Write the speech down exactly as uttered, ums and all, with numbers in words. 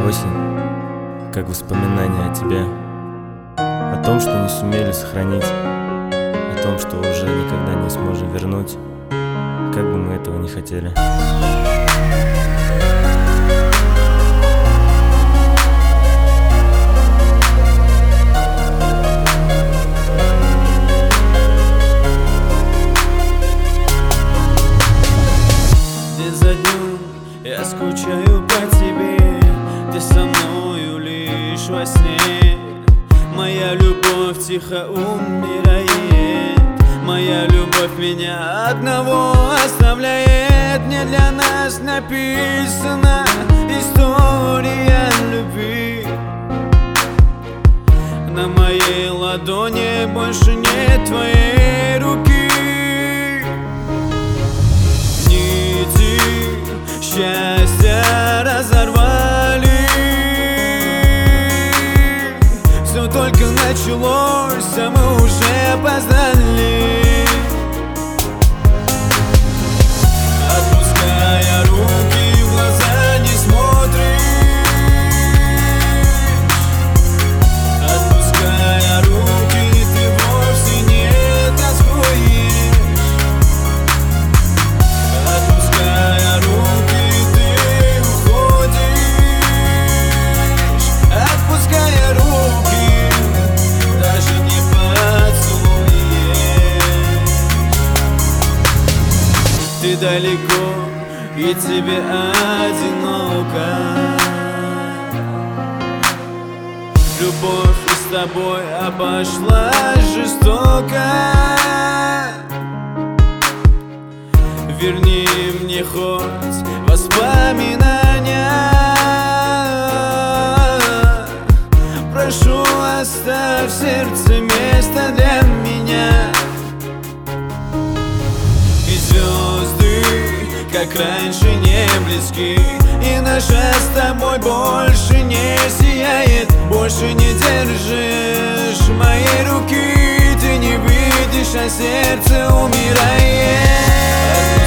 Осень, как воспоминание о тебе, о том, что не сумели сохранить, о том, что уже никогда не сможем вернуть, как бы мы этого не хотели. День за днем я скучаю по тебе, ты со мною лишь во сне. Моя любовь тихо умирает, моя любовь меня одного оставляет. Не для нас написана история любви. На моей ладони больше нет твоей руки. Нити счастья разорвали, все только началось, а мы уже опоздали. Отпуская руки, в глаза не смотришь. Отпуская руки, ты вовсе не тоскуешь. Отпуская руки, ты уходишь. Отпуская руки, даже не поцелуешь. Ты далеко, и тебе одиноко. Любовь с тобой обошлась жестоко. Верни мне хоть воспоминания. Прошу, оставь в сердце место для меня. И звезды, как раньше, не близки, и наша с тобой больше не сияет. Больше не держишь моей руки, ты не видишь, а сердце умирает.